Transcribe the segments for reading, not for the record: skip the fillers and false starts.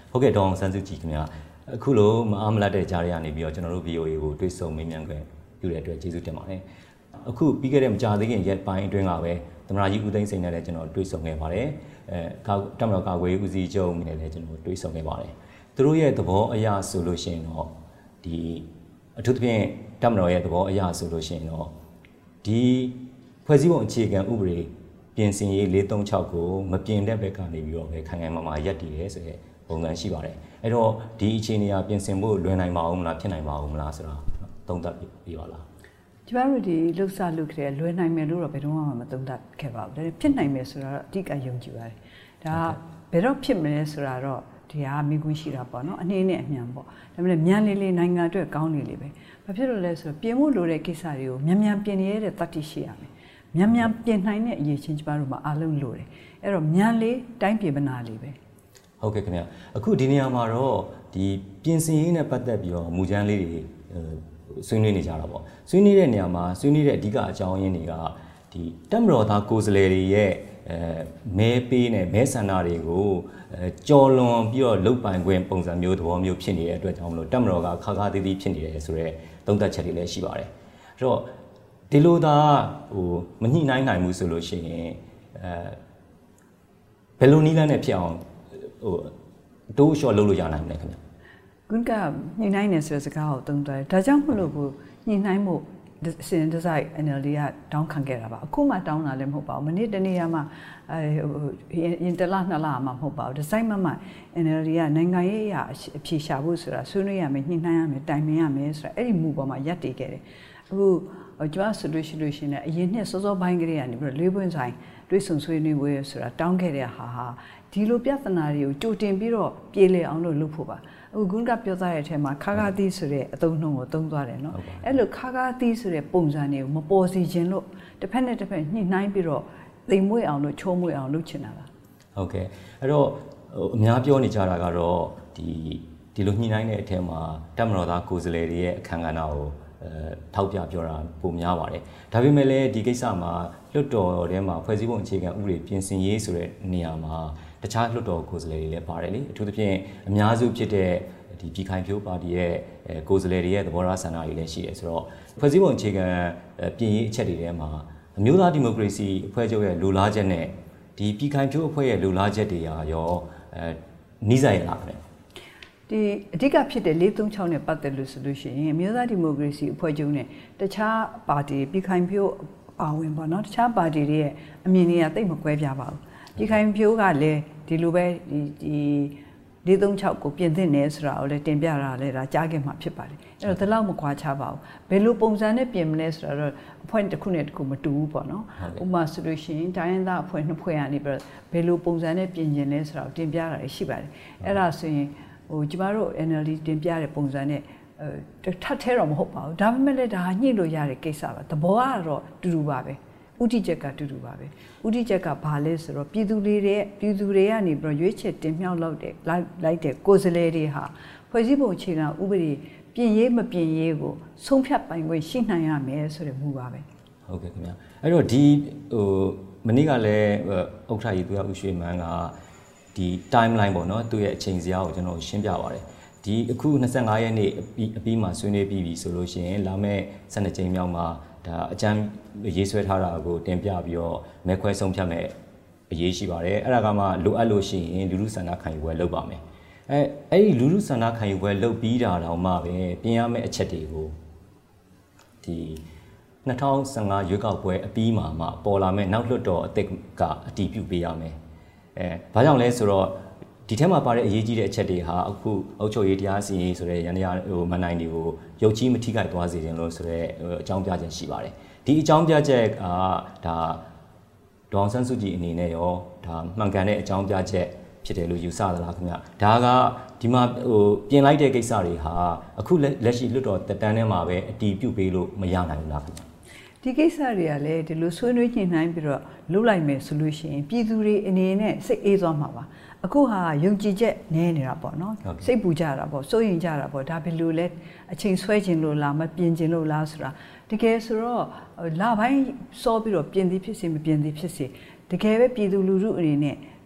ဟုတ်ကဲ့ဒေါအောင်ဆန်းစုကြည်ခင်ဗျာအခုလိုမအားမလတ်တဲ့ကြားရကနေပြီးတော့ကျွန်တော်တို့ VOA ကိုတွေ့ဆုံမေးမြန်းခွင့်ပြုတဲ့အတွက်ကျေးဇူးတင်ပါတယ်အခုပြီးခဲ့တဲ့မကြာသေးခင်ရက်ပိုင်းအတွင်းကပဲသမ္မတကြီးဦးသိန်းစိန်နဲ့လည်းကျွန်တော်တွေ့ဆုံခဲ့ပါတယ်တပ်မတော်ကာကွယ်ရေးဦးစီးချုပ်နဲ့လည်းကျွန်တော်တွေ့ဆုံခဲ့ပါတယ်သူတို့ရဲ့သဘောအရဆိုလို့ရှိရင်တော့ဒီအထူးသဖြင့်တပ်မတော်ရဲ့သဘောအရဆိုလို့ရှိရင်တော့ဒီဖွဲ့စည်းပုံအခြေခံဥပဒေပြင်ဆင်ရေး436ကိုမပြင်တဲ့ဘက်ကနေပြီးတော့ပဲခိုင်ခိုင်မာမာရပ်တည်ရဲဆိုတဲ့ပုံစံရှိပါတယ်အဲ့တော့ဒီအခြေအနေအပြင်ဆင်ဖို့လွယ်နိုင်ပါဦးမလားဖြစ်နိုင်ပါဦးမလားဆိုတာသုံးသပ်ပြပါလားကျမတို့ဒီလှုပ်ရှားလုပ်ခဲ့လွယ်နိုင်မယ်လို့တော့ဘယ်တော့မှမသုံးသပ်ခဲ့ပါဘူးဒါပေမဲ့ဖြစ်နိုင်မယ်ဆိုတာတော့အဓိကယုံကြည်ပါတယ်ဒါဘယ်တော့ဖြစ်မလဲဆိုတာတော့ဒီဟာမိကွန်းရှိတာပေါ့နော်အနည်းနဲ့အမြန်ပေါ့ဒါပေမဲ့မြန်လေးလေးနိုင်ငံအတွက်ကောင်းနေလေပဲဘာဖြစ်လို့လဲဆိုတော့ပြင်ဖို့လိုတဲ့ကိစ္စတွေကိုမြန်မြန်ပြင်ရတဲ့တတ်သိရှိရမယ်မြန်မြန်ပြင်နိုင်တဲ့အရေးချင်းကျမတို့မှာအားလုံးလိုတယ်အဲ့တော့မြန်လေးတိုင်းပြင်မနာလေးပဲဟုတ်ကဲ့ခင်ဗျအခုဒီနေရာမှာတော့ဒီပြင်ဆင်ရေးနဲ့ပတ်သက်ပြီးတော့မူကြမ်းလေးတွေဆွေးနွေးနေကြတာပေါ့ဆွေးနွေးတဲ့နေရာမှာဆွေးနွေးတဲ့အဓိကအကြောင်းရင်းတွေကဒီတပ်မတော်သားကိုယ်စားလှယ်တွေရဲ့မဲပေးနဲ့မဲဆန္ဒတွေကိုကြော်လွန်ပြီးတော့လုတ်ပိုင်ခွင့်ပုံစံမျိုးသဘောမျိုးဖြစ်နေတဲ့အတွက်ကြောင့်မလို့တပ်မတော်ကခါခါသေးသေးဖြစ်နေတယ်ဆိုတော့သုံးသပ်ချက်တွေလည်းရှိပါတယ်အဲ့တော့ဒီလိုသာမညှိနှိုင်းနိုင်ဘူးဆိုလို့ရှိရင်ဘယ်လိုနည်းလမ်းနဲ့ဖြစ်အောင်တိုးလျှော့လုပ်လို့ရနိုင်မလဲခင်ဗျခုကညှိနှိုင်းနေဆိုတဲ့စကားကိုသုံးသွားတယ်ဒါကြောင့်မလို့ကိုညှိနှိုင်းမှုစင်ဒီဇိုင်း NLD ကတောင်းခံခဲ့တာပါအခုမှတောင်းတာလည်းမဟုတ်ပါဘူးမနေ့တနေ့မှရင်တလနှစ်လမှမဟုတ်ပါဘူးဒီဇိုင်းမှ NLD ကနိုင်ငံရေးအရာအဖြေရှာဖို့ဆိုတာဆွေးနွေးရမယ်ညှိနှိုင်းရမယ်တိုင်ပင်ရမယ်ဆိုတာအဲ့ဒီမူပေါ်မှာရပ်တည်ခဲ့တယ်အခုကျွန်တော်ဆိုလို့ရှိရင်အရင်နှစ်စောစောပိုင်းကလေးကနေပြီးတော့လေးပွင့်ဆိုင်တွေးဆုံဆွေးနွေးပွဲဆိုတာတောင်းခဲ့တဲ့ဟာဒီလိုပြဿနာတွေကိုကြိုတင်ပြီးတော့ပြေလည်အောင်လုပ်ဖို့ပါအခုဂွန်းကပြောသားတဲ့အထက်မှာခါခါသီးဆိုတဲ့အသုံးနှုန်းကိုသုံးသွားတယ်နော်အဲ့လိုခါခါသီးဆိုတဲ့ပုံစံတွေကိုမပေါ်စီခြင်းလို့တစ်ဖက်နဲ့တစ်ဖက်ညှိနှိုင်းပြီးတော့သိမ်မွေ့အောင်လို့ချိုးမွေ့အောင်လုပ်ချင်တာပါဟုတ်ကဲ့အဲ့တော့အများပြောနေကြတာကတော့ဒီလိုညှိနှိုင်းတဲ့အထက်မှာတပ်မတော်သားကိုယ်စားလှယ်တွေရဲ့အခမ်းအနားကိုထောက်ပြပြောတာပုံများပါတယ်ဒါပေမဲ့လည်းဒီကိစ္စမှာလွှတ်တော်ထဲမှာဖွဲ့စည်းပုံအခြေခံဥပဒေပြင်ဆင်ရေးဆိုတဲ့နေရာမှာတခြားလွှတ်တော်ကိုယ်စားလှယ်တွေလည်းပါတယ်လေအထူးသဖြင့်အများစုဖြစ်တဲ့ဒီပြည်ခိုင်ဖြိုးပါတီရဲ့ကိုယ်စားလှယ်တွေရဲ့သဘောထားဆန္ဒတွေလည်းရှိတယ်ဆိုတော့ဖွဲ့စည်းပုံအခြေခံပြင်ရေးအချက်တွေထဲမှာအမျိုးသားဒီမိုကရေစီအဖွဲ့ချုပ်ရဲ့လိုလားချက်နဲ့ဒီပြည်ခိုင်ဖြိုးအဖွဲ့ရဲ့လိုလားချက်တွေရောနှီးစပ်ရလားခင်ဗျဒီအဓိကဖြစ်တဲ့436နဲ့ပတ်သက်လို့ဆိုလို့ရှိရင်မြို့သားဒီမိုကရေစီအဖွဲ့ချုပ်နဲ့တခြားပါတီပြည်ခိုင်ဖြိုးပါဝင်ပေါ့နော်တခြားပါတီတွေရဲ့အမြင်တွေကတိတ်မကွဲပြားပါဘူးပြည်ခိုင်ဖြိုးကလည်းဒီလိုပဲဒီ436ကိုပြင်သင့်နေဆိုတာကိုလည်းတင်ပြတာလည်းဒါကြားခဲ့မှဖြစ်ပါတယ်အဲ့တော့ဒီလောက်မကွာခြားပါဘူးဘယ်လိုပုံစံနဲ့ပြင်မလဲဆိုတာတော့အဖွဲ့တစ်ခုနဲ့တစ်ခုမတူဘူးပေါ့နော်ဥပမာဆိုလို့ရှိရင်တိုင်းရင်းသားအဖွဲ့နှစ်ဖွဲ့ကနေပြီးဘယ်လိုပုံစံနဲ့ပြင်ကျင်လဲဆိုတာကိုတင်ပြတာရှိပါတယ်အဲ့ဒါဆိုရင်ကျမတို့ NLD တင်ပြတဲ့ပုံစံနဲ့ထပ်ထဲတော့မဟုတ်ပါဘူးဒါပေမဲ့လည်းဒါညှိလို့ရတဲ့ကိစ္စပါသဘောကတော့တူတူပါပဲဥတီချက်ကတူတူပါပဲဥတီချက်ကဘာလဲဆိုတော့ပြည်သူတွေကနေပြီးတော့ရွေးချယ်တင်မြှောက်လိုက်တဲ့ကိုယ်စားလှယ်တွေဟာဖွဲ့စည်းပုံအခြေခံဥပဒေပြင်ရေးမပြင်ရေးကိုဆုံးဖြတ်ပိုင်ခွင့်ရှိနိုင်ရမယ်ဆိုတဲ့မူပါပဲဟုတ်ကဲ့ခင်ဗျာအဲ့တော့ဒီမနေ့ကလည်းဥက္ကဋ္ဌကြီးသူရဦးရွှေမန်းကဒီ timeline ပေါ့နော်သူ့ရဲ့အချိန်စရာကိုကျွန်တော်ရှင်းပြပါတယ်ဒီအခု25ရက်နေ့အပြီးမှာဆွေးနွေးပြီးပြီဆိုလို့ရှိရင်လာမယ့်12ကြိမ်မြောက်မှာဒါအကြမ်းရေးဆွဲထားတာကိုတင်ပြပြီးတော့မဲခွဲဆုံးဖြတ်မဲ့အရေးရှိပါတယ်အဲ့ဒါကမှလိုအပ်လို့ရှိရင်လူလူဆန္ဒခံယူပွဲလုပ်ပါမယ်အဲ့ဒီလူလူဆန္ဒခံယူပွဲလုပ်ပြီးတာတောင်မှပဲပြင်ရမယ့်အချက်တွေကိုဒီ2015ရွေးကောက်ပွဲအပြီးမှာမှပေါ်လာမဲ့နောက်လွှတ်တော်အသစ်ကအတည်ပြုပေးရမယ်ဘာကြောင့်လဲဆိုတော့ဒီထဲမှာပါတဲ့အရေးကြီးတဲ့အချက်တွေဟာအခုအုပ်ချုပ်ရေးတရားစီရင်ရေးဆိုတဲ့ရန်တရားမန်နိုင်တွေကိုရုပ်ကြီးမထိခိုက်သွားစေခြင်းလို့ဆိုတဲ့အကြောင်းပြချက်ရှိပါတယ်ဒီအကြောင်းပြချက်ကဒါဒေါအောင်ဆန်းစုကြည်အနေနဲ့ရောဒါမှန်ကန်တဲ့အကြောင်းပြချက်ဖြစ်တယ်လို့ယူဆသလားခင်ဗျဒါကဒီမှာပြင်လိုက်တဲ့ကိစ္စတွေဟာအခုလက်ရှိလွှတ်တော်တက်တန်းထဲမှာပဲအတည်ပြုပေးလို့မရနိုင်ဘူးလားခင်ဗျဒီကိစ္စတွေကလည်းဒီလိုဆွေးနွေးညှိနှိုင်းပြီးတော့လုပ်လိုက်မယ်ဆိုလို့ရှိရင်ပြည်သူတွေအနေနဲ့စိတ်အေးသွားမှာပါအခုဟာယုံကြည်ချက်နည်းနေတာပေါ့နော်စိတ်ပူကြတာပေါ့စိုးရင်ကြတာပေါ့ဒါဘယ်လိုလဲအချိန်ဆွဲခြင်းလို့လားမပြင်ခြင်းလို့လားဆိုတာတကယ်ဆိုတော့လပိုင်းစောပြီးတော့ပြင်သည်ဖြစ်စေမပြင်သည်ဖြစ်စေတကယ်ပဲပြည်သူလူထုအနေနဲ့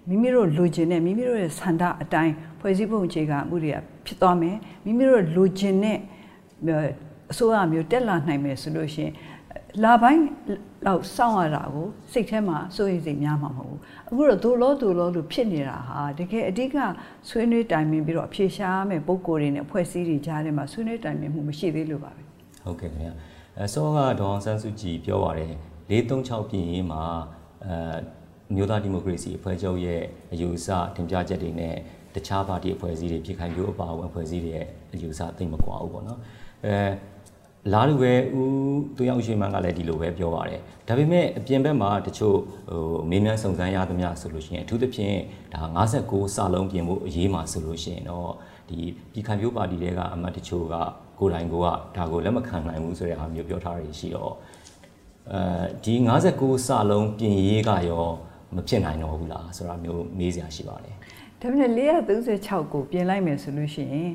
မိမိတို့လိုချင်တဲ့မိမိတို့ရဲ့ဆန္ဒအတိုင်းဖွဲ့စည်းပုံအခြေခံမှုတွေကဖြစ်သွားမယ်မိမိတို့လိုချင်တဲ့အစိုးရမျိုးတက်လာနိုင်မယ်ဆိုလို့ရှိရင်လာပိုင်းလောက်စောင့်ရတာကိုစိတ်ထဲမှာစိုးရိမ်စိတ်များမှာမဟုတ်ဘူးအခုတော့ဒို့လို့ဖြစ်နေတာဟာတကယ်အဓိကဆွေးနွေးတိုင်ပင်ပြီးတော့အဖြေရှားမယ်ပုံကိုယ်တွေနဲ့အဖွဲ့အစည်းတွေကြားထဲမှာဆွေးနွေးတိုင်ပင်မှုမရှိသေးလို့ပါပဲဟုတ်ကဲ့ခင်ဗျာဆောကဒေါအောင်ဆန်းစုကြည်ပြောပါတယ်436ပြည်ရေးမှာမြို့သားဒီမိုကရေစီအဖွဲ့ချုပ်ရဲ့အယူအဆတင်ပြချက်တွေနဲ့တခြားပါတီအဖွဲ့အစည်းတွေပြည်ခိုင်ဖြိုးအပါအဝင်အဖွဲ့အစည်းတွေရဲ့အယူအဆသိမ့်မကွာဘူးပေါ့နော်လာလူပဲဦးသူရောက်ရွှေမန်းကလည်းဒီလိုပဲပြောပါတယ်ဒါပေမဲ့အပြင်ဘက်မှာတချို့မေးမြန်းစုံစမ်းရသမျှဆိုလို့ရှိရင်အထူးသဖြင့်ဒါ59စာလုံးပြင်ဖို့အရေးမှာဆိုလို့ရှိရင်တော့ဒီပြည်ခိုင်ဖြိုးပါတီတွေကအမတ်တချို့ကကိုယ်တိုင်ကဒါကိုလက်မခံနိုင်ဘူးဆိုတဲ့အားမျိုးပြောထားရရှိတော့ဒီ59စာလုံးပြင်ရေးကရောမဖြစ်နိုင်တော့ဘူးလားဆိုတာမျိုးမေးစရာရှိပါတယ်ဒါပေမဲ့436ကိုပြင်လိုက်မယ်ဆိုလို့ရှိရင်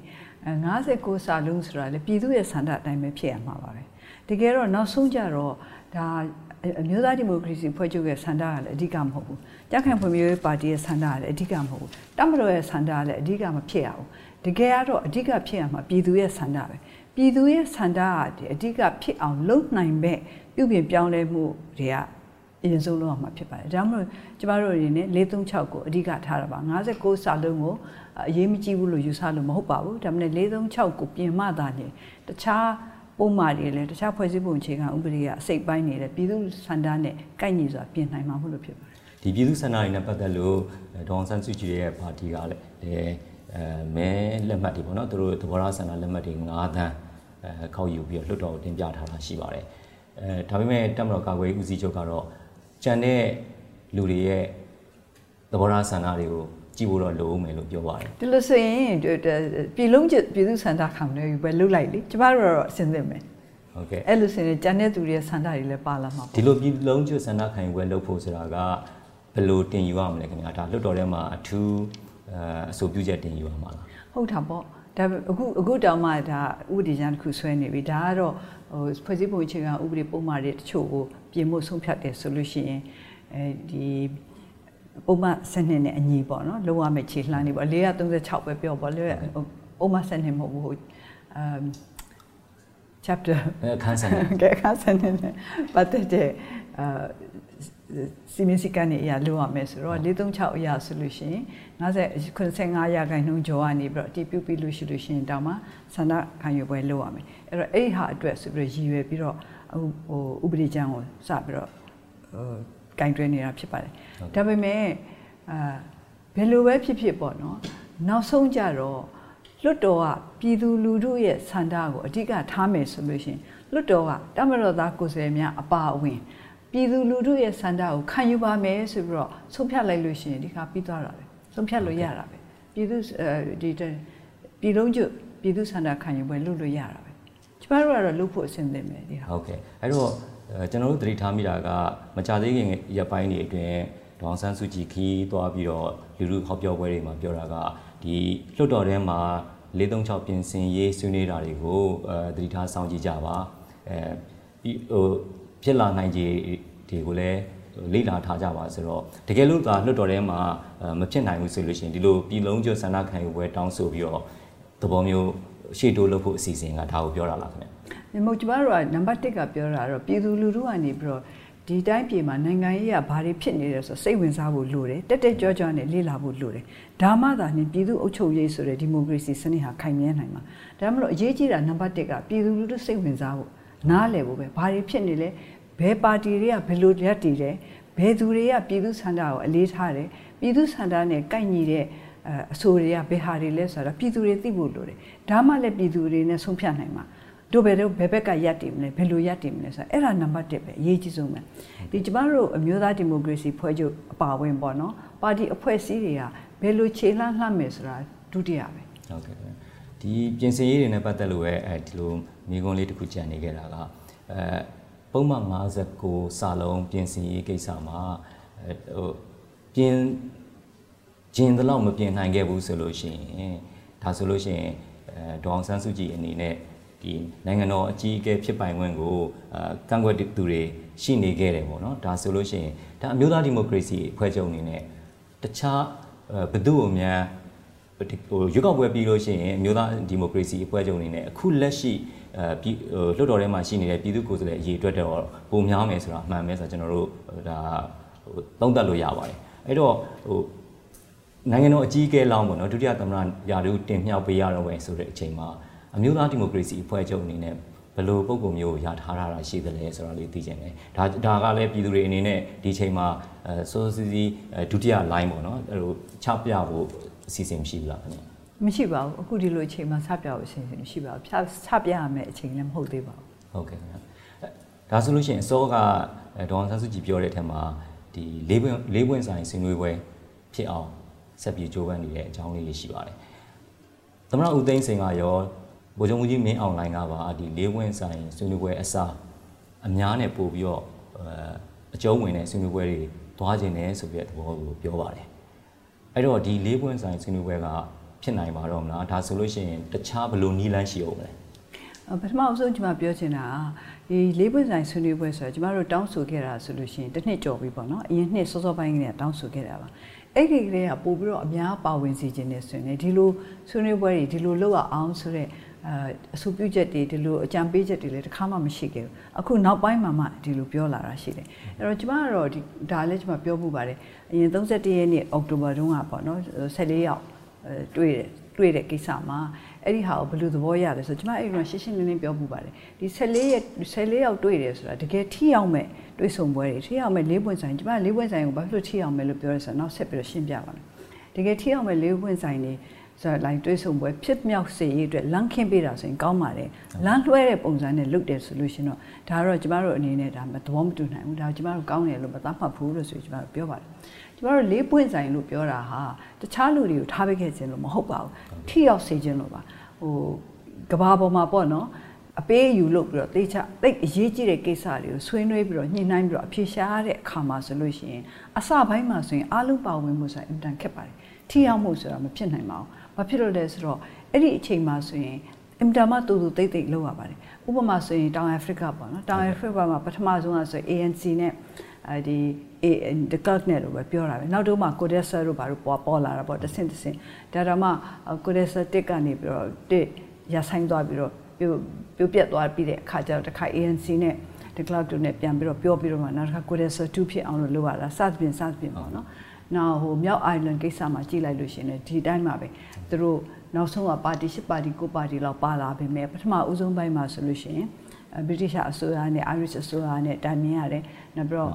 59စာလုံးဆိုတာလေပြည်သူရဲ့ဆန္ဒအတိုင်းပဲဖြစ်ရမှာပါပဲတကယ်တော့နောက်ဆုံးကြတော့ဒါအမျိုးသားဒီမိုကရေစီဖွဲ့ချုပ်ရဲ့ဆန္ဒကလည်းအဓိကမဟုတ်ဘူးကြံ့ခိုင်ဖွံ့ဖြိုးရေးပါတီရဲ့ဆန္ဒကလည်းအဓိကမဟုတ်ဘူးတပ်မတော်ရဲ့ဆန္ဒကလည်းအဓိကမဖြစ်ရဘူးတကယ်ကတော့အဓိကဖြစ်ရမှာပြည်သူရဲ့ဆန္ဒပဲပြည်သူရဲ့ဆန္ဒကအဓိကဖြစ်အောင်လုပ်နိုင်မဲ့ပြုပြင်ပြောင်းလဲမှုတွေကအရင်ဆုံးလုပ်အောင်မှာဖြစ်ပါတယ်ဒါမှမဟုတ်ကျမတို့အနေနဲ့436ကိုအဓိကထားတာပါ59စာလုံးကိုအရေးမကြီးဘူးလို့ယူဆလို့မဟုတ်ပါဘူးဒါပေမဲ့436ကိုပြင်မှသာနေတခြားပုံမှန်တွေလည်းတခြားဖွဲ့စည်းပုံအခြေခံဥပဒေကအစိတ်ပိုင်းနေတဲ့ပြည်သူဆန္ဒနဲ့ကိုက်ညီစွာပြင်နိုင်မှာမဟုတ်လို့ဖြစ်ပါတယ်ဒီပြည်သူဆန္ဒတွေနဲ့ပတ်သက်လို့ဒေါအောင်ဆန်းစုကြည်ရဲ့ပါတီကလည်းမဲလက်မှတ်တွေပေါ့နော်သူတို့သဘောထားဆန္ဒလက်မှတ်တွေ9သန်းခောက်ယူပြီးတော့လွှတ်တော်ကိုတင်ပြထားတာရှိပါတယ်ဒါပေမဲ့တပ်မတော်ကာကွယ်ရေးဦးစီးချုပ်ကတော့ကျန်တဲ့လူတွေရဲ့သဘောထားဆန္ဒတွေကိုကြည့်ဖို့တော့လိုဦးမယ်လို့ပြောပါတယ်ဒီလိုဆိုရင်ပြည်လုံးပြည်သူဆန္ဒခံတယ်ပဲလှုပ်လိုက်လေကျမတို့တော့အစင်းသိမယ်ဟုတ်ကဲ့အဲ့လိုဆိုရင်ကျန်တဲ့သူတွေရဲ့ဆန္ဒတွေလည်းပါလာမှာပေါ့ဒီလိုပြည်လုံးကျွတ်ဆန္ဒခံယူပွဲလုပ်ဖို့ဆိုတာကဘယ်လိုတင်ယူရမလဲခင်ဗျာဒါလွှတ်တော်ထဲမှာအထူးအဆိုပြုချက်တင်ယူရမှာလားဟုတ်တာပေါ့ဒါအခုတောင်မှဒါဥပဒေကြမ်းတစ်ခုဆွဲနေပြီဒါကတော့ဖွဲ့စည်းပုံအခြေခံဥပဒေပုံမှန်တွေတချို့ကိုပြင်ဖို့ဆုံးဖြတ်တယ်ဆိုလို့ရှိရင်ဒီပုံမှန်စနစ်နဲ့အညီပေါ့နော်လုံးဝမဲ့ခြေလှမ်းနေပေါ့436ပဲပြောပေါ့လေပုံမှန်စနစ်မဟုတ်ဘူးဟိုchapter အခန်းစနစ်အခန်းစနစ်နဲ့ပတ်သက်တဲ့စီမင်းစည်းကမ်းတွေအရာလုပ်ရမယ်ဆိုတော့436အရာဆိုလို့ရှိရင်55ရာခိုင်နှုန်းကျော်ကနေပြီးတော့အတည်ပြုပြီးလို့ရှိရင်တောင်မှဆန္ဒခံယူပွဲလုပ်ရမယ်အဲ့တော့အဲ့ဟာအတွက်ဆိုပြီးရည်ရွယ်ပြီးတော့ဟိုဥပဒေကြမ်းကိုစပြီးတော့ကင်တွယ်နေတာဖြစ်ပါတယ်ဒါပေမဲ့ဘယ်လိုပဲဖြစ်ပေါ့နော်နောက်ဆုံးကြတော့လွတ်တော်ကပြည်သူလူထုရဲ့ဆန္ဒကိုအဓိကထားမယ်ဆိုလို့ရှိရင်လွတ်တော်ကတမတော်သားကိုယ်စားလှယ်များအပါအဝင်ပြည်သူလူထုရဲ့ဆန္ဒကိုခံယူပါမယ်ဆိုပြီးတော့ဆုံးဖြတ်လိုက်လို့ရှိရင်ဒီခါပြီးသွားတာပဲဆုံးဖြတ်လို့ရတာပဲပြည်သူဒီပြည်လုံးကျွပြည်သူဆန္ဒခံယူပွဲလုပ်လို့ရတာပဲကျမတို့ကတော့လုပ်ဖို့အဆင်သင့်ပဲဒီဟာဟုတ်ကဲ့အဲ့တော့ကျွန်တော်တို့သတိထားမိတာကမကြသေးခင်ရက်ပိုင်းတွေအတွင်းဒေါအောင်ဆန်းစုကြည်ခီးသွားပြီးတော့လူလူဟောပြောပွဲတွေမှာပြောတာကဒီလွှတ်တော်ထဲမှာ436ပြင်ဆင်ရေးဆွေးနွေးတာတွေကိုသတိထားစောင့်ကြည့်ကြပါပြီးဖြစ်လာနိုင်ခြေတွေကိုလည်းလေ့လာထားကြပါဆိုတော့တကယ်လို့လွှတ်တော်ထဲမှာမဖြစ်နိုင်ဘူးဆိုလို့ရှိရင်ဒီလိုပြည်လုံးကျွတ်ဆန္ဒခံယူပွဲတောင်းဆိုပြီးတော့သဘောမျိုးရှေ့တိုးလုပ်ဖို့အစီအစဉ်ကဒါကိုပြောတာလားခင်ဗျ။မဟုတ်ကျမတို့ကနံပါတ်1ကပြောတာတော့ပြည်သူလူထုကနေပြီးတော့ဒီတိုင်းပြည်မှာနိုင်ငံရေးကဘာတွေဖြစ်နေတယ်ဆိုစိတ်ဝင်စားဖို့လိုတယ်တက်ကြွကြွနဲ့လေ့လာဖို့လိုတယ်ဒါမှသာနေပြည်သူအုပ်ချုပ်ရေးဆိုတဲ့ဒီမိုကရေစီစနစ်ဟာခိုင်မြဲနိုင်မှာဒါမှမဟုတ်အရေးကြီးတာနံပါတ်1ကပြည်သူလူထုစိတ်ဝင်စားဖို့နားလည်ဖို့ပဲဘာတွေဖြစ်နေလဲဘယ်ပါတီတွေကဘယ်လိုလက်တည်တယ်ဘယ်သူတွေကပြည်သူစန္ဒကိုအလေးထားတယ်ပြည်သူစန္ဒနဲ့ကိုက်ညီတဲ့အဆိုတွေကဘယ်ဟာတွေလဲဆိုတော့ပြည်သူတွေသိဖို့လိုတယ်ဒါမှလည်းပြည်သူတွေနဲ့ဆုံးဖြတ်နိုင်မှာတို့ဘယ်ဘက်ကရက်တည်မလဲဘယ်လိုရက်တည်မလဲဆိုတော့အဲ့ဒါနံပါတ်1ပဲအရေးကြီးဆုံးပဲဒီကျမတို့အမျိုးသားဒီမိုကရေစီဖွဲ့ချုပ်အပါအဝင်ပေါ့နော်ပါတီအဖွဲ့အစည်းတွေကဘယ်လိုခြေလှမ်းလှမ်းမယ်ဆိုတာဒုတိယပဲဟုတ်ကဲ့ဒီပြင်ဆင်ရေးတွေနဲ့ပတ်သက်လို့ပဲဒီလိုမိကုံးလေးတစ်ခုကြံနေခဲ့တာကပုံမှန်59စာလုံးပြင်ဆင်ရေးကိစ္စမှာဟိုပြင်ကျင်တော့မပြင်နိုင်ခဲ့ဘူးဆိုလို့ရှိရင်ဒါဆိုလို့ရှိရင်ဒေါအောင်ဆန်းစုကြည်အနေနဲ့ဒီနိုင်ငံတော်အကြီးအကဲဖြစ်ပိုင်ခွင့်ကိုကန့်ကွက်သူတွေရှိနေခဲ့တယ်ပေါ့နော်ဒါဆိုလို့ရှိရင်ဒါအမျိုးသားဒီမိုကရေစီအဖွဲ့ချုပ်အနေနဲ့တခြားဘယ်သူ့ကိုများရွေးကောက်ပွဲပြီးလို့ရှိရင်မျိုးသားဒီမိုကရေစီအဖွဲ့ချုပ်အနေနဲ့အခုလက်ရှိလွှတ်တော်ထဲမှာရှိနေတဲ့ပြည်သူ့ကိုယ်စားလှယ်အရေးအတွက်တော့ပုံများမယ်ဆိုတာအမှန်ပဲဆိုတော့ကျွန်တော်တို့ဒါသုံးသပ်လို့ရပါတယ်အဲ့တော့နိုင်ငံတော်အကြီးအကဲလောင်းပေါ့နော်ဒုတိယသမ္မတရာထူးတင်မြှောက်ပေးရတော့ပဲဆိုတဲ့အချိန်မှာအမျိုးသားဒီမိုကရေစီအဖွဲ့ချုပ်အနေနဲ့ဘယ်လိုပုံပုံမျိုးရထားတာရှိသလဲဆိုတော့လေးသိချင်တယ်ဒါကလည်းပြည်သူတွေအနေနဲ့ဒီချိန်မှာစိုးစီစီဒုတိယ line ပေါ့နော်အဲ့လိုချပြဖို့အစီအစဉ်မရှိဘူးလားခင်ဗျမရှိပါဘူးအခုဒီလိုအချိန်မှာစပြဖို့အစီအစဉ်မရှိပါဘူးချပြရမယ့်အချိန်လည်းမဟုတ်သေးပါဘူးဟုတ်ကဲ့ခင်ဗျဒါဆိုလို့ရှိရင်အစောကဒေါ်အောင်ဆန်းစုကြည်ပြောတဲ့အထက်မှာဒီလေးပွင့်ဆိုင်ဆွေးနွေးပွဲဖြစ်အောင်ဆက်ပြီးကြိုးပမ်းနေတဲ့အကြောင်းလေးတွေရှိပါတယ်သမ္မတဦးသိန်းစိန်ကရောဗိုလ်ချုပ်မှုကြီးမင်းအောင်လှိုင်ကပါဒီလေးပွင့်ဆိုင်ဆွေးနွေးပွဲအစားအများနဲ့ပို့ပြီးတော့အကျုံးဝင်တဲ့ဆွေးနွေးပွဲတွေသွားခြင်းနဲ့ဆိုပြီးတဲ့သဘောကိုပြောပါတယ်အဲ့တော့ဒီလေးပွင့်ဆိုင်ဆွေးနွေးပွဲကဖြစ်နိုင်ပါတော့မလားဒါဆိုလို့ရှိရင်တခြားဘယ်လိုနည်းလမ်းရှိအောင်လဲပထမအဆုံးကျွန်မပြောချင်တာဒီလေးပွင့်ဆိုင်ဆွေးနွေးပွဲဆိုတော့ကျွန်တော်တို့တောင်းဆိုခဲ့တာဆိုလို့ရှိရင်တစ်နှစ်ကျော်ပြီပေါ့နော်အရင်နှစ်စောစောပိုင်းကတောင်းဆိုခဲ့တာပါအဲ့ဒီကလေးကပို့ပြီးတော့အများပါဝင်စီခြင်းနဲ့ဆိုရင်ဒီလိုဆွေးနွေးပွဲတွေဒီလိုလုပ်အောင်ဆိုတဲ့အဆိုပြုချက်တွေဒီလိုအကြံပေးချက်တွေလည်းတစ်ခါမှမရှိခဲ့ဘူးအခုနောက်ပိုင်းမှာမှဒီလိုပြောလာတာရှိတယ်အဲ့တော့ကျွန်မကတော့ဒါလည်းကျွန်မပြောမှုပါတယ်အရင်31ရက်နေ့အောက်တိုဘာတုန်းကပေါ့နော်14ယောက်တွေ့တဲ့ကိစ္စမှာအဲ့ဒီဟာကိုဘယ်လိုသဘောရလဲဆိုတော့ကျွန်မအဲ့ဒီမှာရှင်းရှင်းလင်းလင်းပြောမှုပါတယ်ဒီ14ယောက်တွေ့တယ်ဆိုတာတကယ်ထိရောက်မဲ့တွေ့ဆုံပွဲတွေထိရောက်မဲ့လေးပွင့်ဆိုင်ကျွန်မလေးပွင့်ဆိုင်ကိုဘာလို့ထိရောက်မဲ့လို့ပြောရဲဆိုတော့နောက်ဆက်ပြီးတော့ရှင်းပြပါမယ်တကယ်ထိရောက်မဲ့လေးပွင့်ဆိုင်တွေဆိုတော့လိုက်တွေးဆုံပွဲဖြစ်မြောက်စေရေးအတွက်လမ်းခင်းပေးတာဆိုရင်ကောင်းပါတယ်လမ်းလွှဲတဲ့ပုံစံနဲ့လုပ်တယ်ဆိုလို့ရှင်တော့ဒါတော့ကျမတို့အနေနဲ့ဒါသဘောမတူနိုင်ဘူးဒါကျမတို့ကောင်းတယ်လို့မသတ်မှတ်ဘူးလို့ဆိုကျမတို့ပြောပါတယ်ကျမတို့လေးပွင့်ဆိုင်လို့ပြောတာဟာတခြားလူတွေကိုထားပေးခဲ့ခြင်းလို့မဟုတ်ပါဘူးထိရောက်စေခြင်းလို့ပါကဘာပေါ်မှာပေါ့နော်အပေးအယူလုပ်ပြီးတော့တိတ်အရေးကြီးတဲ့ကိစ္စတွေကိုဆွေးနွေးပြီးတော့ညှိနှိုင်းပြီးတော့အဖြေရှာရတဲ့အခါမှာဆိုလို့ရှိရင်အစပိုင်းမှာဆိုရင်အားလုံးပါဝင်မှုဆိုတာအင်တန်ခက်ပါတယ်ထိရောက်မှုဆိုတာမဖြစ်နိုင်ပါဘူးဘာဖြစ်လို့လဲဆိုတော့အဲ့ဒီအချိန်မှာဆိုရင်အင်တာမတူတိတ်လောက်ရပါတယ်ဥပမာဆိုရင်တောင်အာဖရိကပေါ့နော်တောင်အာဖရိကမှာပထမဆုံးကဆို ANC နဲ့ဒီthe cult နဲ့လို့ပဲပြောတာပဲနောက်တော့မှ Codesa တို့ဘာလို့ပေါ်လာတာပေါ့တစ်ဆင့်ဒါတော့မှ Codesa တစ်ကနေပြီးတော့တစ်ရဆိုင်သွားပြီးတော့ပြိုပြက်သွားပြီးတဲ့အခါကျတော့တစ်ခါ ANC နဲ့ the cult တို့နဲ့ပြန်ပြီးတော့ပြောပြီးတော့မှနောက်တစ်ခါ Codesa 2ဖြစ်အောင်လို့လုပ်ရတာစသဖြင့်ပေါ့နော်နောက်မြောက်အိုင်လန်ကိစ္စမှာကြည့်လိုက်လို့ရှင်လေဒီတိုင်းမှာပဲသူတို့နောက်ဆုံးကပါတီ8ပါတီ9ပါတီလောက်ပါလာပြီမဲ့ပထမဦးဆုံးပိုင်းမှာဆိုလို့ရှင်ဗြိတိရှ်အစိုးရနဲ့ Irish အစိုးရနဲ့တိုင်ပင်ရတယ်နောက်ပြီးတော့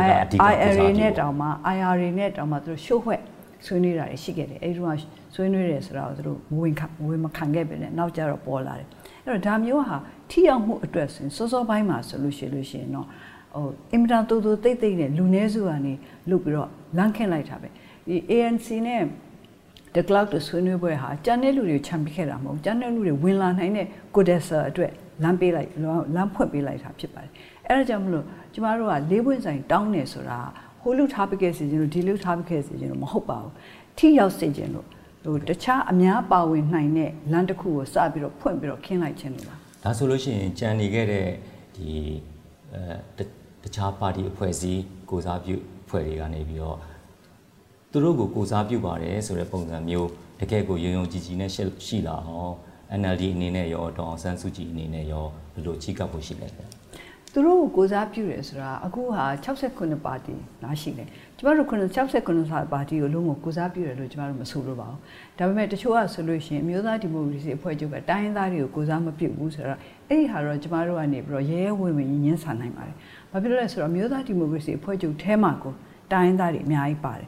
IRA နဲ့တောင်မှသူတို့ရှို့ဝှက်ဆွေးနွေးတာတွေရှိခဲ့တယ်အဲဒီတော့ဆွေးနွေးတယ်ဆိုတော့သူတို့ဝင်မခံခဲ့ပဲနဲ့နောက်ကျတော့ပေါ်လာတယ်အဲ့တော့ဒါမျိုးဟာထိရောက်မှုအတွက်ဆိုရင်စောပိုင်းမှာဆိုလို့ရှိရင်တော့အင်မတန်တူတိတ်နဲ့လူနည်းစုကနေလုပ်ပြီးတော့လမ်းခင်းလိုက်တာပဲဒီ ANC နဲ့ the cloud ဆွေးနွေးပွဲဟာကျန်တဲ့လူတွေချန်ပီခဲ့တာမဟုတ်ကျန်တဲ့လူတွေဝင်လာနိုင်တဲ့ Codesa အတွက်လမ်းဖွင့်ပေးလိုက်တာဖြစ်ပါတယ်အဲ့ဒါကြောင့်မလို့ကျမတို့ကလေးပွင့်ဆိုင်တောင်းနေဆိုတာဟိုလူထားပေးခဲ့စီခြင်းလို့ဒီလူထားပေးခဲ့စီခြင်းလို့မဟုတ်ပါဘူးထိရောက်စေခြင်းလို့တခြားအများပါဝင်နိုင်တဲ့လမ်းတစ်ခုကိုစပြီးတော့ဖွင့်ပြီးတော့ခင်းလိုက်ခြင်းလို့ပါဒါဆိုလို့ရှိရင်ကြံနေခဲ့တဲ့ဒီတခြားပါတီအဖွဲ့အစည်းကိုစားပြုအဖွဲ့တွေကနေပြီးတော့သူတို့ကိုစားပြုပါတယ်ဆိုတဲ့ပုံစံမျိုးတကယ်ကိုယုံကြည်နဲ့ရှိလာအောင် NLD အနေနဲ့ရောဒေါ်အောင်ဆန်းစုကြည်အနေနဲ့ရောဘယ်လိုကြီးကပ်ဖို့ရှိလဲသူတို့ကိုစားပြုတယ်ဆိုတာအခုဟာ69ပါတီလားရှိတယ်ကျမတို့69ပါတီကိုလုံးဝကိုစားပြုတယ်လို့ကျမတို့မဆိုလို့ပါဘူးဒါပေမဲ့တချို့ကဆိုလို့ရှိရင်အမျိုးသားဒီမိုကရေစီအဖွဲ့ချုပ်ကတိုင်းရင်းသားတွေကိုကိုစားမပြုဘူးဆိုတော့အဲ့ဒီဟာတော့ကျမတို့ကနေပြီးတော့ရဲဝင်ညှင်းဆန်နိုင်ပါတယ်ဘာဖြစ်လို့လဲဆိုတော့အမျိုးသားဒီမိုကရေစီအဖွဲ့ချုပ်ထဲမှာကိုတိုင်းရင်းသားတွေအများကြီးပါတယ်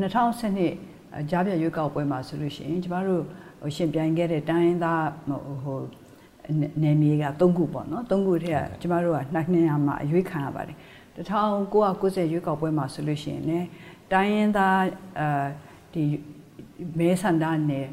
2012ကြားပြရွေးကောက်ပွဲမှာဆိုလို့ရှိရင်ကျမတို့ရှင်ပြိုင်ခဲ့တဲ့တိုင်းရင်းသားနယ်မြေက3ခုပေါ့နော်3ခုထဲကကျမတို့က200မှာအရွေးခံရပါတယ်1990ရွေးကောက်ပွဲမှာဆိုလို့ရှိရင်လည်းတိုင်းရင်းသားဒီမဲဆန္ဒနယ်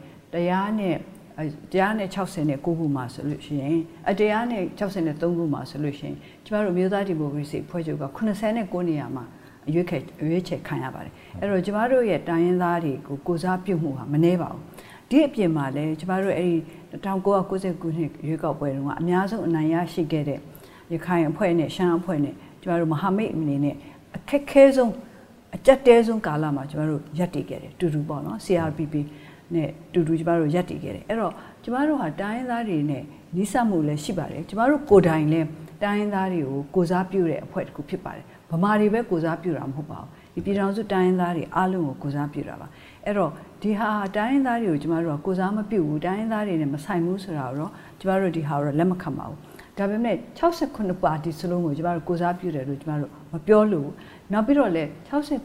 169ခုမှာဆိုလို့ရှိရင်163ခုမှာဆိုလို့ရှိရင်ကျမတို့မျိုးသားဒီမိုကရေစီအဖွဲ့ချုပ်က89နေရာမှာအရွေးချယ်ခံရပါတယ်အဲ့တော့ကျမတို့ရဲ့တိုင်းရင်းသားတွေကိုကိုစားပြုမှုဟာမနှဲပါဘူးဒီအပြင်မှာလည်းကျမတို့အဲ့ဒီ1990ခုနှစ်ရွေးကောက်ပွဲတုန်းကအများဆုံးအနိုင်ရရှိခဲ့တဲ့ရခိုင်အဖွဲ့နဲ့ရှမ်းအဖွဲ့နဲ့ကျမတို့မဟာမိတ်အနေနဲ့အခက်ခဲဆုံးအကြက်တဲဆုံးကာလမှာကျမတို့ရပ်တည်ခဲ့တယ်တူတူပေါ့နော် CRPP နဲ့တူတူကျမတို့ရပ်တည်ခဲ့တယ်အဲ့တော့ကျမတို့ဟာတိုင်းရင်းသားတွေနဲ့နီးစပ်မှုလည်းရှိပါတယ်ကျမတို့ကိုယ်တိုင်လည်းတိုင်းရင်းသားတွေကိုကိုစားပြုတဲ့အဖွဲ့တစ်ခုဖြစ်ပါတယ်ဗမာတွေပဲကိုစားပြုတာမဟုတ်ပါဘူးဒီပြည်ထောင်စုတိုင်းရင်းသားတွေအားလုံးကိုကိုစားပြုတာပါအဲ့တော့ဒီဟာတိုင်းရင်းသားတွေကိုကျမတို့ကကိုစားမပြုဘူးတိုင်းရင်းသားတွေနဲ့မဆိုင်ဘူးဆိုတာတော့ကျမတို့ဒီဟာတော့လက်မခံပါဘူးဒါပေမဲ့69ပါတီစလုံးကိုကျမတို့ကိုစားပြုတယ်လို့ကျမတို့မပြောလို့နောက်ပြီးတော့လည်း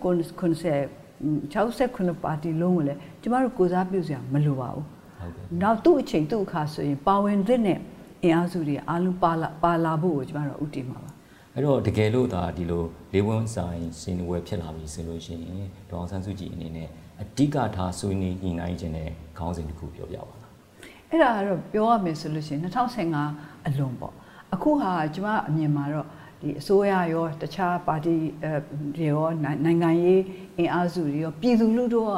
69ပါတီလုံးကိုလည်းကျမတို့ကိုစားပြုစရာမလိုပါဘူးနောက်သူ့အချိန်သူ့အခါဆိုရင်ပါဝင်တဲ့အင်အားစုတွေအားလုံးပါလာဖို့ကိုကျမတို့ဥတည်မှာပါအဲ့တော့တကယ်လို့ဒါဒီလိုလေးဝန်းဆိုင်ရှင်ဝယ်ဖြစ်လာပြီဆိုလို့ရှိရင်ဒေါအောင်ဆန်းစုကြည်အနေနဲ့အဓိကထားဆွေးနွေးညှိနှိုင်းခြင်းနဲ့ခေါင်းစဉ်တစ်ခုပြောပြပါလားအဲ့ဒါကတော့ပြောရမယ်ဆိုလို့ရှိရင်2015အလွန်ပေါ့အခုဟာကျမအမြင်မှာတော့ဒီအစိုးရရောတခြားပါတီတွေရောနိုင်ငံရေးအင်အားစုတွေရောပြည်သူလူထုက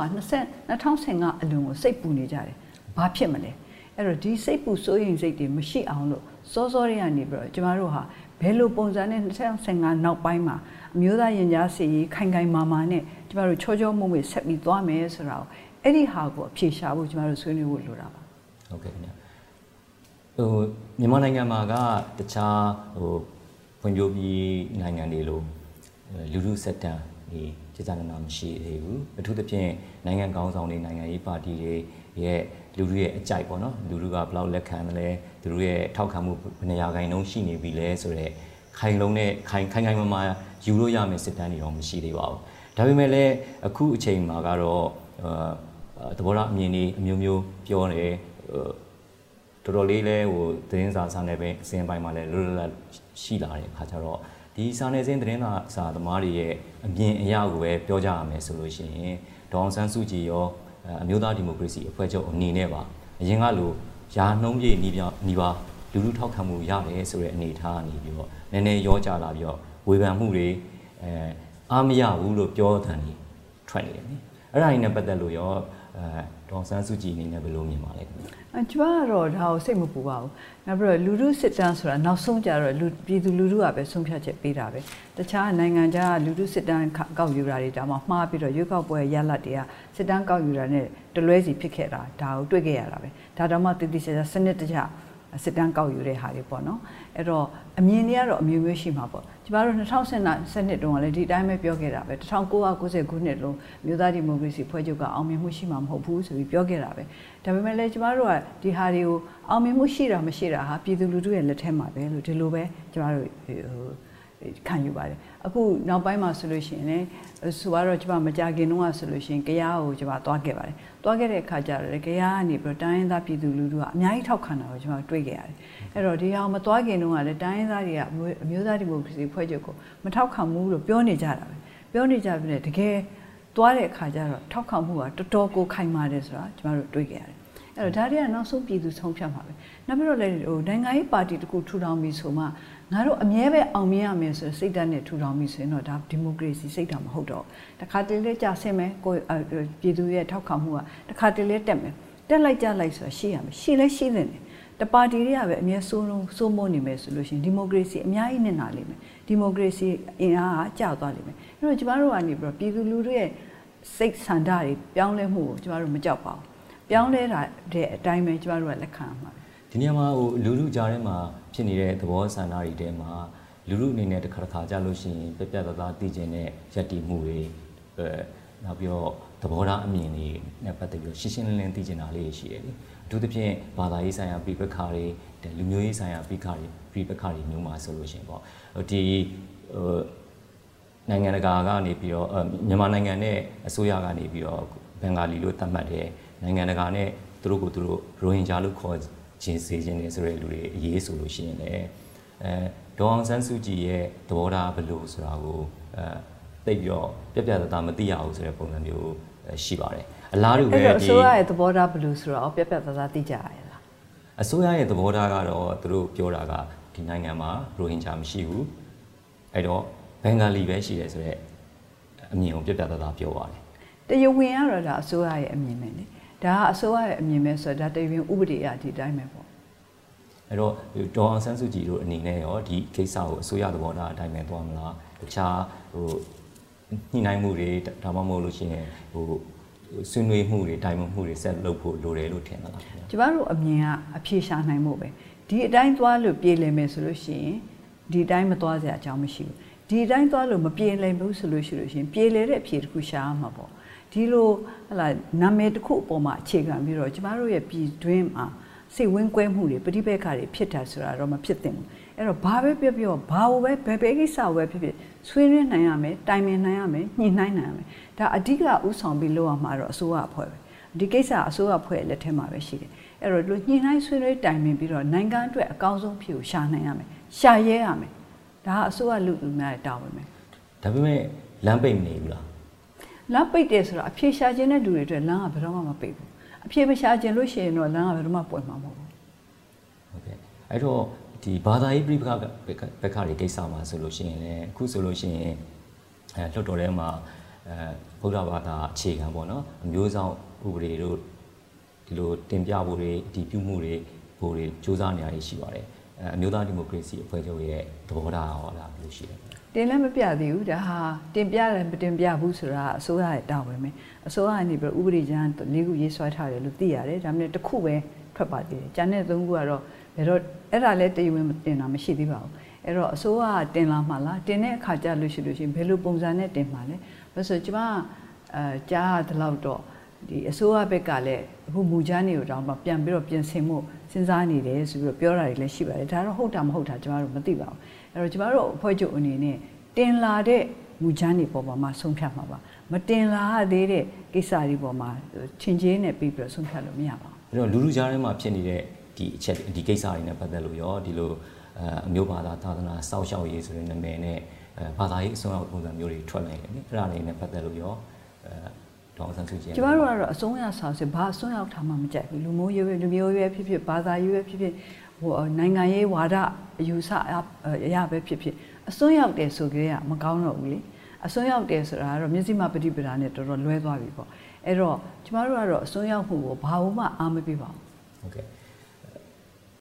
2015အလွန်ကိုစိတ်ပူနေကြတယ်ဘာဖြစ်မလဲအဲ့တော့ဒီစိတ်ပူစိုးရိမ်စိတ်တွေမရှိအောင်လို့စောစောတွေကနေပြီးတော့ကျမတို့ဟာဘယ်လိုပုံစံနဲ့2015နောက်ပိုင်းမှာအမျိုးသားရင်ကြားစီရေးခိုင်ခိုင်မာမာနဲ့ကျမတို့ချောချောမွေ့မွေ့ဆက်ပြီးသွားမယ်ဆိုတာကိုအဲ့ဒီဟာကိုအဖြေရှာဖို့ကျမတို့ဆွေးနွေးဖို့လိုတာပါဟုတ်ကဲ့ခင်ဗျမြန်မာနိုင်ငံမှာကတခြားဖွံ့ဖြိုးပြီးနိုင်ငံတွေလိုလူထုစက်တန်ဒီကျေစာနာမရှိသေးဘူးအထူးသဖြင့်နိုင်ငံကောင်းဆောင်တွေနိုင်ငံရေးပါတီတွေရဲ့လူထုရဲ့အကြိုက်ပေါ့နော်လူထုကဘယ်လောက်လက်ခံတယ်လဲသူတို့ရဲ့ထောက်ခံမှုဘယ်နေရာခိုင်နှုန်းရှိနေပြီလဲဆိုတော့ခိုင်လုံးနဲ့ခိုင်မာမာယူလို့ရမယ်စစ်တမ်းတွေတော့မရှိသေးပါဘူးဒါပေမဲ့လည်းအခုအချိန်မှာကတော့သဘောထားအမြင်တွေအမျိုးမျိုးပြောတယ်တော်တော်လေးလဲသတင်းစာနယ်ပင်အစင်းပိုင်းမှာလည်းလွတ်လပ်ရှိလာတဲ့အခါကျတော့ဒီစာနယ်ဇင်းသတင်းစာသမားတွေရဲ့အမြင်အရကိုပဲပြောကြရမယ်ဆိုလို့ရှိရင်ဒေါအောင်ဆန်းစုကြည်ရောအမျိုးသားဒီမိုကရေစီအဖွဲ့ချုပ်အနေနဲ့ပါအရင်ကလိုယာနှုံးပြည့်နီးပါလူထုထောက်ခံမှုရတယ်ဆိုတဲ့အနေအထားကနေပြီးတော့နည်းနည်းရောကြလာပြီးတော့ဝေဖန်မှုတွေအားမရဘူးလို့ပြောတဲ့နေထွက်နေတယ်နိအဲ့ဒါကြီးနဲ့ပတ်သက်လို့ရောဒေါအောင်ဆန်းစုကြည်အနေနဲ့ဘယ်လိုမြင်ပါလဲခင်ဗျကျမကတော့ဒါကိုစိတ်မပူပါဘူးနောက်ပြီးတော့လူထုစစ်တမ်းဆိုတာနောက်ဆုံးကြတော့ပြည်သူလူထုကပဲဆုံးဖြတ်ချက်ပေးတာပဲတခြားနိုင်ငံခြားလူထုစစ်တမ်းကောက်ယူတာတွေဒါမှမှားပြီးတော့ရွေးကောက်ပွဲရလဒ်တွေကစစ်တမ်းကောက်ယူတာနဲ့တလွဲစီဖြစ်ခဲ့တာဒါကိုတွေ့ခဲ့ရတာပဲဒါတော့မှတည်တည်ချာချာစနစ်တကျစစ်တမ်းကောက်ယူတဲ့ဟာတွေပေါ့နော်အဲ့တော့အမြင်တွေကတော့အမျိုးမျိုးရှိမှာပေါ့ကျမတို့2012တုန်းကလည်းဒီအတိုင်းပဲပြောခဲ့တာပဲ1990ခုနှစ်လုံးမြို့သားဒီမိုကရေစီဖွဲ့ချုပ်ကအောင်မြင်မှုရှိမှာမဟုတ်ဘူးဆိုပြီးပြောခဲ့တာပဲဒါပေမဲ့လည်းကျမတို့ကဒီဟာတွေကိုအောင်မြင်မှုရှိတာမရှိတာဟာပြည်သူလူထုရဲ့လက်ထဲမှာပဲလို့ဒီလိုပဲကျမတို့ခံယူပါတယ်အခုနောက်ပိုင်းမှာဆိုလို့ရှိရင်လည်းဆိုတော့ကျမမကြခင်တုန်းကဆိုလို့ရှိရင်ကြားကိုကျမသွားခဲ့ပါတယ်သွားခဲ့တဲ့အခါကျတော့ကြားကနေပြီးတော့တိုင်းရင်းသားပြည်သူလူထုကအများကြီးထောက်ခံတာကိုကျမတွေ့ခဲ့ရတယ်အဲ့တော့ဒီအောင်မသွားခင်တုန်းကလည်းတိုင်းရင်းသားတွေကအမျိုးသားဒီမိုကရေစီဖွဲ့ချုပ်ကိုမထောက်ခံဘူးလို့ပြောနေကြတာပဲပြောနေကြပြီလေတကယ်သွားတဲ့အခါကျတော့ထောက်ခံမှုကတော်တော်ကိုခိုင်မာတယ်ဆိုတာကျမတို့တွေ့ခဲ့ရတယ်အဲ့တော့ဒါတွေကနောက်ဆုံးပြည်သူဆုံးဖြတ်မှာပဲနောက်ပြီးတော့လည်းနိုင်ငံရေးပါတီတခုထူထောင်ပြီးဆိုမှငါတို့အမြဲပဲအောင်မြင်ရမယ်ဆိုစိတ်ဓာတ်နဲ့ထူထောင်ပြီးဆိုရင်တော့ဒါဒီမိုကရေစီစိတ်ဓာတ်မဟုတ်တော့တခါတလေကြာဆင်းမယ်ကိုပြည်သူရဲ့ထောက်ခံမှုကတခါတလေတက်မယ်တက်လိုက်ကြလိုက်ဆိုတာရှိရမယ်ရှိလဲရှိတယ်တပါတီတွေကပဲအမြဲစိုးမိုးနေမယ်ဆိုလို့ရှိရင်ဒီမိုကရေစီအများကြီးနစ်နာလိမ့်မယ်ဒီမိုကရေစီအင်အားကကျသွားလိမ့်မယ်အဲ့တော့ကျမတို့ကနေပြီးတော့ပြည်သူလူထုရဲ့စိတ်ဆန္ဒတွေပြောင်းလဲမှုကိုကျမတို့မကြောက်ပါဘူးပြောင်းလဲတာတဲ့အတိုင်းပဲကျမတို့ကလက်ခံရမှာဒီနေရာမှာလူထုကြားထဲမှာဖြစ်နေတဲ့သဘောဆန္ဒတွေထဲမှာလူထုအနေနဲ့တစ်ခါကြလို့ရှိရင်ပြပြသားသားသိကျင်တဲ့ယက်တီမှုတွေနောက်ပြီးတော့သဘောထားအမြင်တွေနဲ့ပတ်သက်ပြီးရှင်းရှင်းလင်းလင်းသိကျင်တာလေးရှိတယ်လေအထူးသဖြင့်ဘာသာရေးဆိုင်ရာပြပခါတွေလူမျိုးရေးဆိုင်ရာပြပခါတွေမျိုးမှာဆိုလို့ရှိရင်ပေါ့ဒီနိုင်ငံတကာကနေပြီးတော့မြန်မာနိုင်ငံနဲ့အစိုးရကနေပြီးတော့ဘင်္ဂါလီလို့သတ်မှတ်တယ်နိုင်ငံတကာနဲ့သူတို့ရိုဟင်ဂျာလို့ခေါ်ခြင်းစေခြင်းနေဆိုတဲ့လူတွေအရေးဆိုလို့ရှိရင်လည်းဒေါအောင်ဆန်းစုကြည်ရဲ့သဘောထားဘယ်လိုဆိုတာကိုသိပြီးတော့ပြပြသားသားမသိရဘူးဆိုတဲ့ပုံစံမျိုးရှိပါတယ်အလားတူပဲဒီအစိုးရရဲ့သဘောထားဘယ်လိုဆိုတာကိုပြပြသားသားသိကြရလားအစိုးရရဲ့သဘောထားကတော့သူတို့ပြောတာကဒီနိုင်ငံမှာရိုဟင်ဂျာမရှိဘူးအဲ့တော့ဘင်္ဂါလီပဲရှိတယ်ဆိုတော့အမြင်ကိုပြပြသားသားပြောပါတယ်တရားဝင်ကတော့ဒါအစိုးရရဲ့အမြင်ပဲလေဒါကအစိုးရရဲ့အမြင်ပဲဆိုတော့ဒါတရားဝင်ဥပဒေအရဒီတိုင်းပဲပေါ့အဲ့တော့ဒေါ်အောင်ဆန်းစုကြည်တို့အနေနဲ့ရောဒီကိစ္စကိုအစိုးရသဘောထားအတိုင်းပဲသွားမလားတခြားညှိနှိုင်းမှုတွေဒါမှမဟုတ်လို့ရှိရင်ဆွေးနွေးမှုတွေတိုင်ပင်မှုတွေဆက်လုပ်ဖို့လိုတယ်လို့ထင်တာလားခင်ဗျာကျမတို့အမြင်ကအဖြေရှာနိုင်မှုပဲဒီအတိုင်းသွားလို့ပြေလည်မယ်ဆိုလို့ရှိရင်ဒီအတိုင်းမသွားစရာအကြောင်းမရှိဘူးဒီအတိုင်းသွားလို့မပြေလည်ဘူးဆိုလို့ရှိရင်ပြေလည်တဲ့အဖြေတစ်ခုရှာရမှာပေါ့ဒီလိုဟလာနာမည်တစ်ခုအပေါ်မှာအခြေခံပြီးတော့ကျမတို့ရဲ့ပြည်တွင်းမှာစိတ်ဝင်းကွဲမှုတွေပဋိပက္ခတွေဖြစ်တာဆိုတာတော့မဖြစ်သင့်ဘူးအဲ့တော့ဘာပဲပြောဘာလို့ပဲဘယ်ကိစ္စပဲဖြစ်ဆွေးနွေးနိုင်ရမယ်တိုင်ပင်နိုင်ရမယ်ညှိနှိုင်းနိုင်ရမယ်ဒါအဓိကဥဆောင်ပြီးလုပ်ရမှာတော့အစိုးရအဖွဲ့ပဲဒီကိစ္စအစိုးရအဖွဲ့လက်ထဲမှာပဲရှိတယ်အဲ့တော့လူညှိနှိုင်းဆွေးနွေးတိုင်ပင်ပြီးတော့နိုင်ငံအတွက်အကောင်းဆုံးဖြစ်ကိုရှာနိုင်ရမယ်ရှာရဲရမယ်ဒါကအစိုးရလူများရဲ့တာဝန်ပဲဒါပေမဲ့လမ်းပိတ်မနေဘူးလားလမ်းပိတ်တယ်ဆိုတာအဖြေရှာခြင်းတဲ့လူတွေအတွက်လမ်းကဘယ်တော့မှမပိတ်ဘူးအဖြေမရှာခြင်းလို့ရှိရင်တော့လမ်းကဘယ်တော့မှပွင့်မှာမဟုတ်ဘူးဟုတ်ကဲ့အဲ့တော့ဒီဘာသာရေးပြိပခဘက်ခတွေကိစ္စမှာဆိုလို့ရှိရင်လည်းအခုဆိုလို့ရှိရင်လွှတ်တော်ထဲမှာဗုဒ္ဓဘာသာအခြေခံပေါ့နော်အမျိုးဆောင်ဥပဒေတို့ဒီလိုတင်ပြဖို့တွေဒီပြုမှုတွေဘို့တွေစ조사နေရရှိပါတယ်အမျိုးသားဒီမိုကရေစီအဖွဲ့ချုပ်ရဲ့သဘောထားဟောလားဘယ်လိုရှိလဲတင်လည်းမပြသေးဘူးဒါဟာတင်ပြတယ်မတင်ပြဘူးဆိုတာအစိုးရရဲ့တာဝန်ပဲအစိုးရကနေပြီးဥပဒေကြမ်း၄ခုရေးဆွဲထားတယ်လို့သိရတယ်ဒါပေမဲ့တစ်ခုပဲထွက်ပါသေးတယ်ကျန်တဲ့၃ခုကတော့ဘယ်တော့အဲ့ဒါလည်းတရားဝင်တင်တာမရှိသေးပါဘူးအဲ့တော့အစိုးရကတင်လာမှလားတင်တဲ့အခါကျလို့ရှိရင်ဘယ်လိုပုံစံနဲ့တင်မှာလဲဘာလို့ဆိုကျမကြားရတဲ့လောက်တော့ဒီအစိုးရဘက်ကလည်းအခုမူကြမ်းတွေကိုတောင်မှပြန်ပြီးတော့ပြင်ဆင်မှုစဉ်းစားနေတယ်ဆိုပြီးတော့ပြောတာတွေလည်းရှိပါတယ်ဒါတော့ဟုတ်တာမဟုတ်တာကျမတို့မသိပါဘူးအဲ့တော့ကျမတို့အဖွဲ့ချုပ်အနေနဲ့တင်လာတဲ့မူကြမ်းတွေပေါ်မှာဆုံးဖြတ်မှာပါမတင်လာသေးတဲ့ကိစ္စတွေပေါ်မှာချင်းချင်းနဲ့ပြီးပြီးတော့ဆုံးဖြတ်လို့မရပါဘူးအဲ့တော့လူကြားထဲမှာဖြစ်နေတဲ့ဒီအချက်ဒီကိစ္စတွေနဲ့ပတ်သက်လို့ရောဒီလိုအမျိုးဘာသာသာသနာစောင့်ရှောက်ရေးဆိုတဲ့နာမည်နဲ့ဘာသာရေးအစွမ်းရောက်ပုံစံမျိုးတွေထွက်လာတယ်နိအဲ့ဒါတွေနဲ့ပတ်သက်လို့ရောဒေါအောင်ဆန်းစုကြည်ကျမတို့ကတော့အစွမ်းရောက်ဆောင်စစ်ဘာအစွမ်းရောက်ထားမှမကြိုက်ဘူးလူမျိုးရေးလူမျိုးရေးဖြစ်ဖြစ်ဘာသာရေးဖြစ်ဖြစ်ဟိုနိုင်ငံရေးဝါဒအယူဆအရာပဲဖြစ်ဖြစ်အစွန်းရောက်တယ်ဆိုကြရမကောင်းတော့ဘူးလေအစွန်းရောက်တယ်ဆိုတာကတော့မျက်စိမှပฏิပဒါနဲ့တော်တော်လွဲသွားပြီပေါ့အဲ့တော့ကျမတို့ကတော့အစွန်းရောက်မှုကိုဘာမှအားမပေးပါဘူးဟုတ်ကဲ့